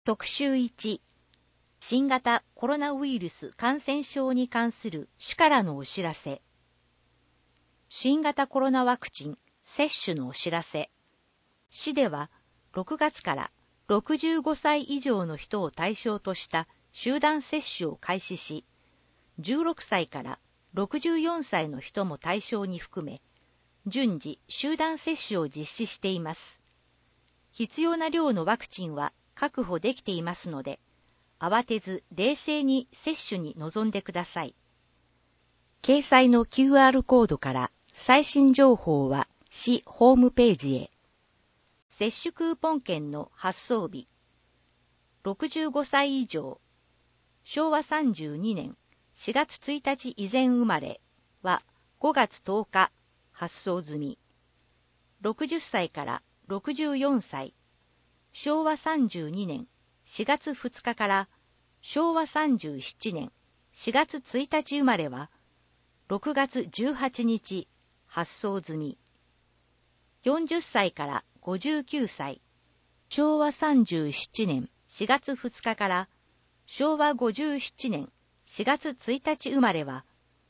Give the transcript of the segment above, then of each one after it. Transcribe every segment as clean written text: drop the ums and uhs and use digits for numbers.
特集1、新型コロナウイルス感染症に関する市からのお知らせ。新型コロナワクチン接種のお知らせ。市では6月から65歳以上の人を対象とした集団接種を開始し、16歳から64歳の人も対象に含め、順次集団接種を実施しています。必要な量のワクチンは確保できていますので、慌てず冷静に接種に臨んでください。掲載の QR コードから最新情報は市ホームページへ。接種クーポン券の発送日。65歳以上、昭和32年4月1日以前生まれは5月10日発送済み。60歳から64歳、昭和32年4月2日から昭和37年4月1日生まれは6月18日発送済み。40歳から59歳、昭和37年4月2日から昭和57年4月1日生まれは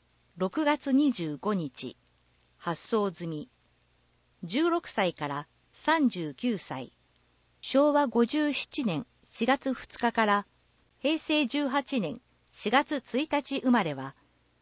6月25日発送済み。16歳から39歳、昭和57年4月2日から平成18年4月1日生まれは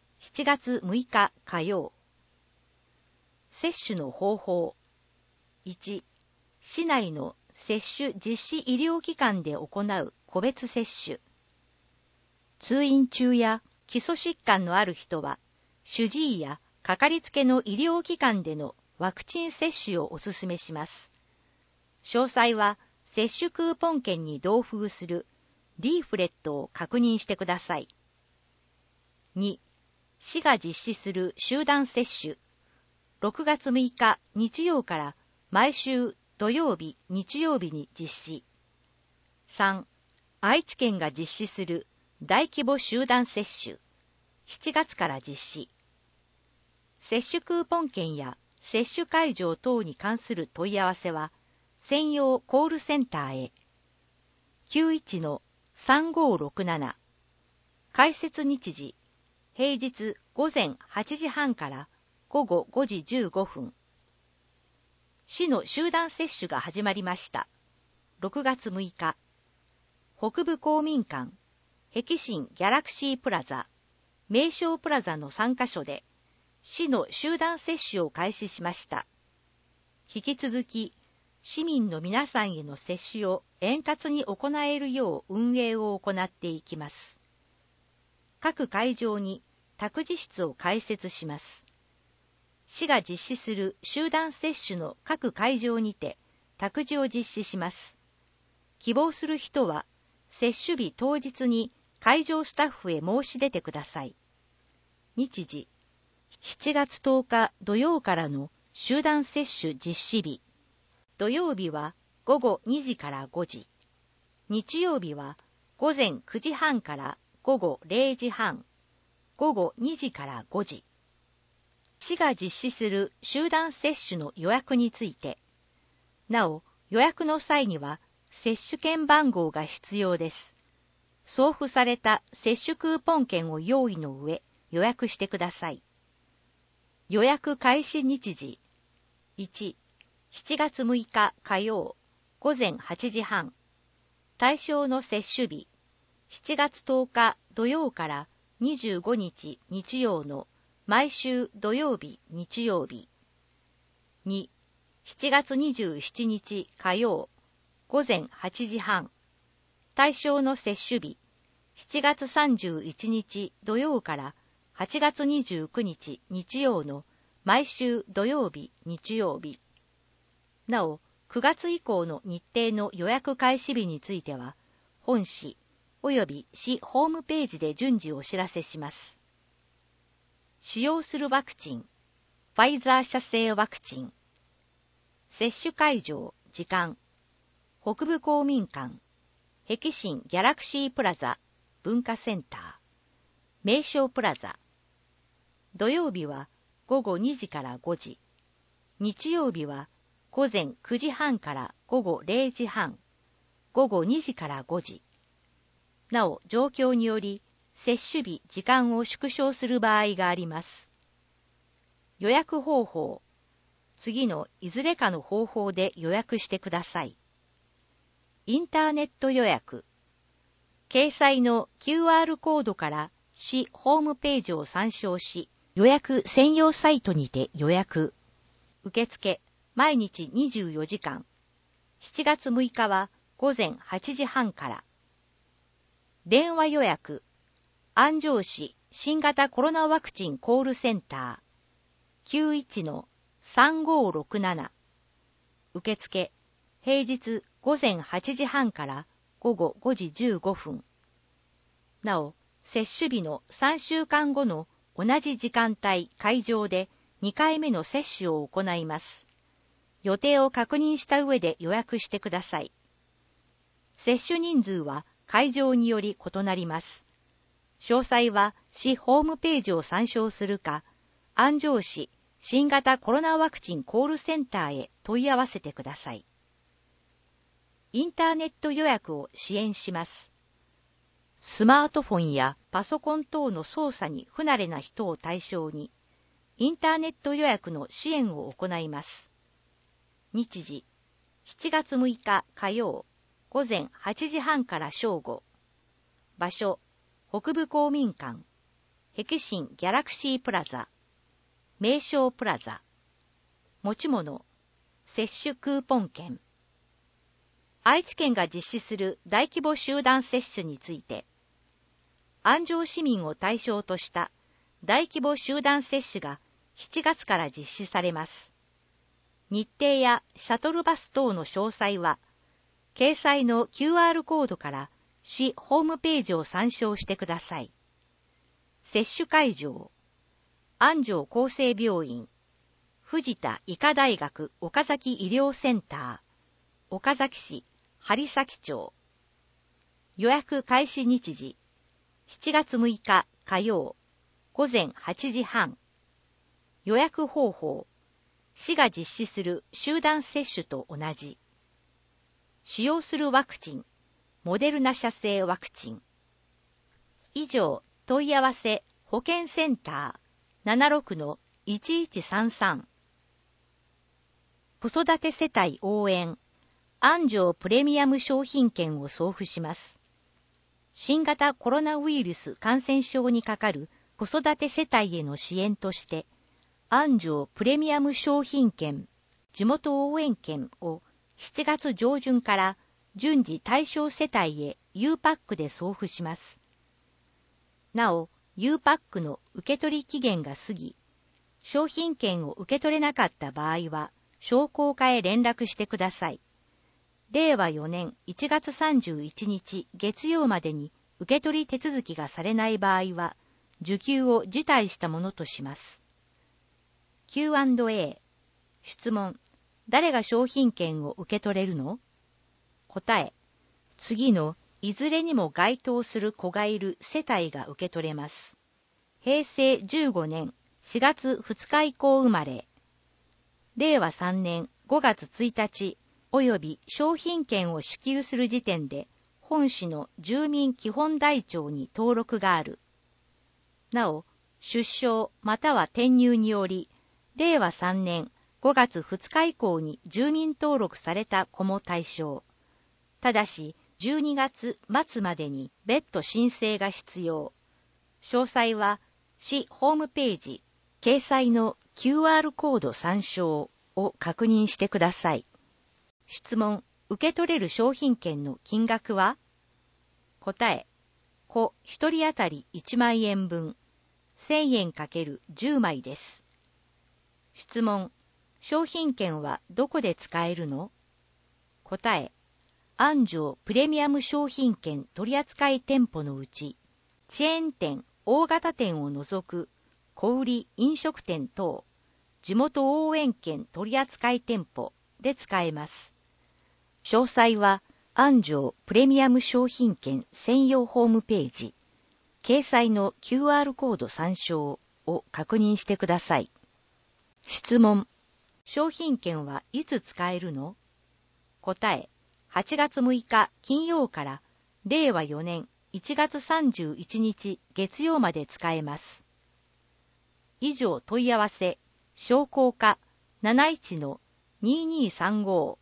7月6日火曜。接種の方法。1、市内の接種実施医療機関で行う個別接種。通院中や基礎疾患のある人は、主治医やかかりつけの医療機関でのワクチン接種をお勧めします。詳細は接種クーポン券に同封するリーフレットを確認してください。2、市が実施する集団接種。6月6日日曜から毎週土曜日、日曜日に実施。3、愛知県が実施する大規模集団接種。7月から実施。接種クーポン券や接種会場等に関する問い合わせは、専用コールセンターへ。91-3567。開設日時、平日午前8時半から午後5時15分。市の集団接種が始まりました。6月6日。北部公民館、碧新ギャラクシープラザ、名称プラザの3カ所で、市の集団接種を開始しました。引き続き、市民の皆さんへの接種を円滑に行えるよう運営を行っていきます。各会場に託児室を開設します。市が実施する集団接種の各会場にて託児を実施します。希望する人は、接種日当日に会場スタッフへ申し出てください。日時、7月10日土曜からの集団接種実施日。土曜日は午後2時から5時。日曜日は午前9時半から午後0時半。午後2時から5時。市が実施する集団接種の予約について、なお予約の際には接種券番号が必要です。送付された接種クーポン券を用意の上、予約してください。予約開始日時。1、7月6日火曜、午前8時半。対象の接種日。7月10日土曜から25日日曜の毎週土曜日、日曜日。2、7月27日火曜、午前8時半。対象の接種日。7月31日土曜から8月29日日曜の毎週土曜日、日曜日。なお、9月以降の日程の予約開始日については、本市及び市ホームページで順次お知らせします。使用するワクチン、ファイザー社製ワクチン。接種会場、時間、北部公民館、碧新ギャラクシープラザ、文化センター、名称プラザ。土曜日は午後2時から5時。日曜日は午前9時半から午後0時半。午午後2時から5時。なお、状況により、接種日、時間を縮小する場合があります。予約方法。次のいずれかの方法で予約してください。インターネット予約。掲載の QR コードから市ホームページを参照し、予約専用サイトにて予約。受付、毎日24時間。7月6日は午前8時半から。電話予約。安城市新型コロナワクチンコールセンター 91-3567。受付、平日午前8時半から午後5時15分。なお、接種日の3週間後の同じ時間帯、会場で2回目の接種を行います。予定を確認した上で予約してください。接種人数は会場により異なります。詳細は市ホームページを参照するか、安城市新型コロナワクチンコールセンターへ問い合わせてください。インターネット予約を支援します。スマートフォンやパソコン等の操作に不慣れな人を対象に、インターネット予約の支援を行います。日時、7月6日火曜、午前8時半から正午。場所、北部公民館、碧新ギャラクシープラザ、名称プラザ。持ち物、接種クーポン券。愛知県が実施する大規模集団接種について、安城市民を対象とした大規模集団接種が7月から実施されます。日程やシャトルバス等の詳細は、掲載の QR コードから市ホームページを参照してください。接種会場、安城厚生病院、藤田医科大学岡崎医療センター、岡崎市針崎町。予約開始日時、7月6日火曜、午前8時半。予約方法、市が実施する集団接種と同じ。使用するワクチン、モデルナ社製ワクチン。以上、問い合わせ保健センター 76-1133。子育て世帯応援、安城プレミアム商品券を送付します。新型コロナウイルス感染症にかかる子育て世帯への支援として、安城プレミアム商品券、地元応援券を7月上旬から順次対象世帯へ U パックで送付します。なお、U パックの受け取り期限が過ぎ、商品券を受け取れなかった場合は、商工課へ連絡してください。令和4年1月31日月曜までに受け取り手続きがされない場合は、受給を辞退したものとします。Q&A。質問。誰が商品券を受け取れるの？答え。次のいずれにも該当する子がいる世帯が受け取れます。平成15年4月2日以降生まれ。令和3年5月1日及び商品券を支給する時点で本市の住民基本台帳に登録がある。なお、出生または転入により、令和3年5月2日以降に住民登録された子も対象。ただし、12月末までに別途申請が必要。詳細は、市ホームページ、掲載の QR コード参照を確認してください。質問、受け取れる商品券の金額は？答え、子1人当たり1万円分、1000円×10枚です。質問、商品券はどこで使えるの？答え、安城プレミアム商品券取扱店舗のうち、チェーン店、大型店を除く小売飲食店等、地元応援券取扱店舗で使えます。詳細は安城プレミアム商品券専用ホームページ、掲載の QR コード参照を確認してください。質問、商品券はいつ使えるの？答え、 8月6日金曜から令和4年1月31日月曜まで使えます。以上問い合わせ、商工課 71-2235。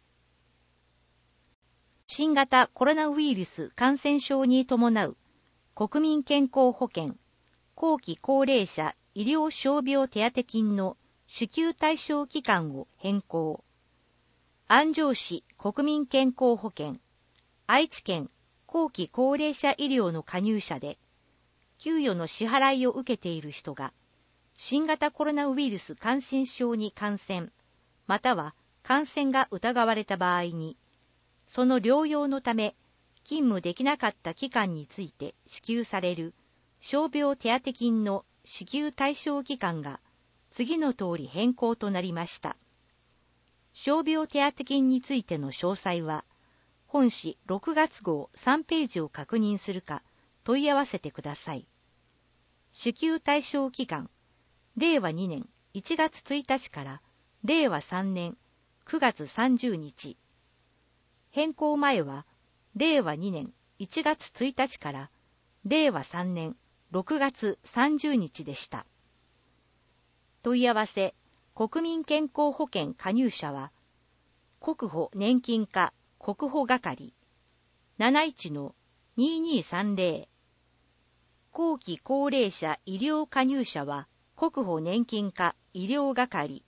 新型コロナウイルス感染症に伴う国民健康保険後期高齢者医療傷病手当金の支給対象期間を変更。安城市国民健康保険、愛知県後期高齢者医療の加入者で、給与の支払いを受けている人が、新型コロナウイルス感染症に感染、または感染が疑われた場合に、その療養のため勤務できなかった期間について支給される傷病手当金の支給対象期間が次の通り変更となりました。傷病手当金についての詳細は、本誌6月号3ページを確認するか問い合わせてください。支給対象期間、令和2年1月1日から令和3年9月30日。変更前は、令和2年1月1日から令和3年6月30日でした。問い合わせ、国民健康保険加入者は、国保年金課国保係 71-2230。後期高齢者医療加入者は、国保年金課医療係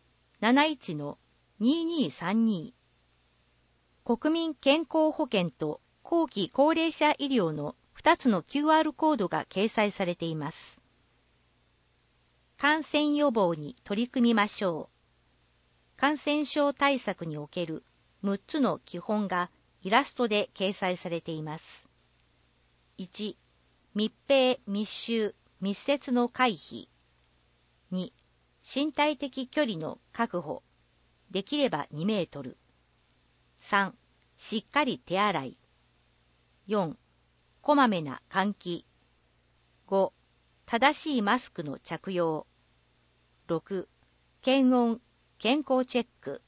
71-2232。国民健康保険と後期高齢者医療の2つの QR コードが掲載されています。感染予防に取り組みましょう。感染症対策における6つの基本がイラストで掲載されています。1、密閉、密集、密接の回避。2、身体的距離の確保。できれば2メートル。3、しっかり手洗い。4、こまめな換気。5、正しいマスクの着用。6、検温、健康チェック。